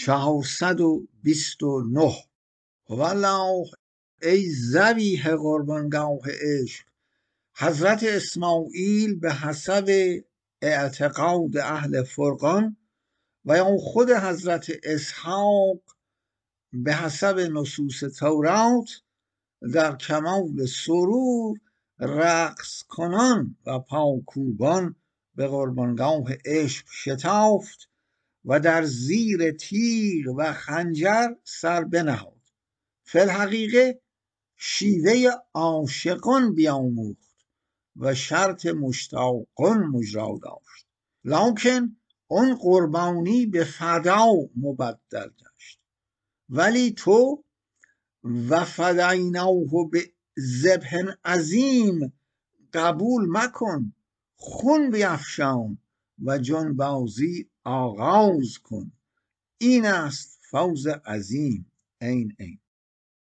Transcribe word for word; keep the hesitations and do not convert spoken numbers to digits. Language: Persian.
چهارصد و بیست و نه. والله ای ذبیح قربانگاه عشق، حضرت اسماعیل به حسب اعتقاد اهل فرقان و یا خود حضرت اسحاق به حسب نصوص تورات در کمال سرور رقص کنان و پاکوبان به قربانگاه عشق شتافت و در زیر تیغ و خنجر سر بنهاد. فی الحقیقه شیوه عاشقان بیاموخت و شرط مشتاقان مجرا داشت، لکن اون قربانی به فدا مبدل گشت. ولی تو و فدیناه به ذبح عظیم قبول مکن، خون بیفشان و جانبازی آغاز کن. این است فوز عظیم. این این